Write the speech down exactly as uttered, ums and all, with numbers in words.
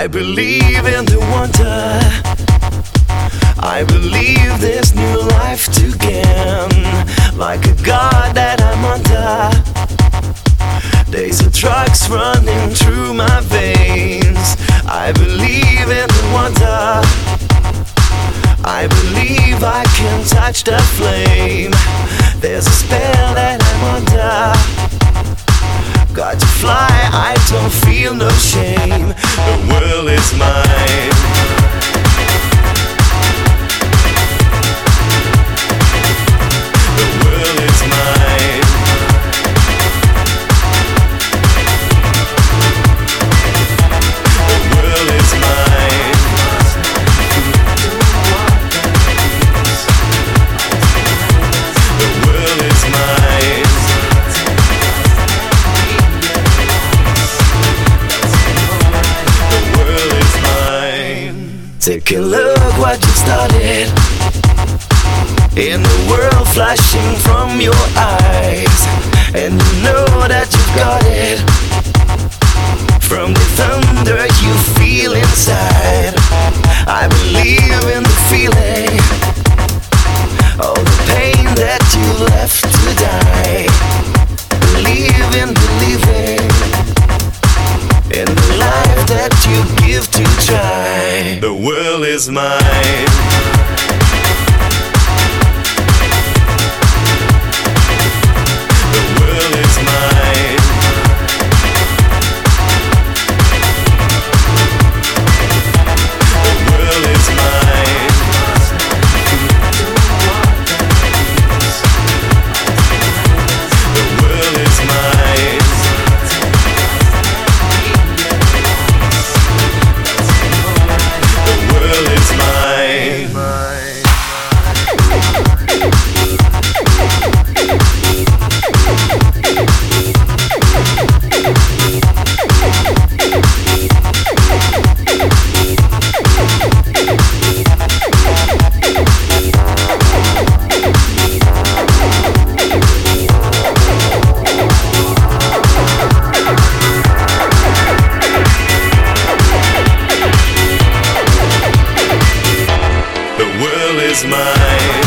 I believe in the wonder. I believe there's new life to gain. Like a god that I'm under. Days of drugs running through my veins. I believe in the wonder. I believe I can touch the flame. There's a spell that I'm under. Got to fly, I don't feel no shame. The world is mine. The world is mine. The world is mine. The world is mine. The world is mine. Take a look what you started. In the world flashing from your eyes, and you know that you've got it. From the thunder you feel inside, I believe in the feeling. All the pain that you left to die. Believe in believing in the life that you give to try. The world is mine. The world is mine.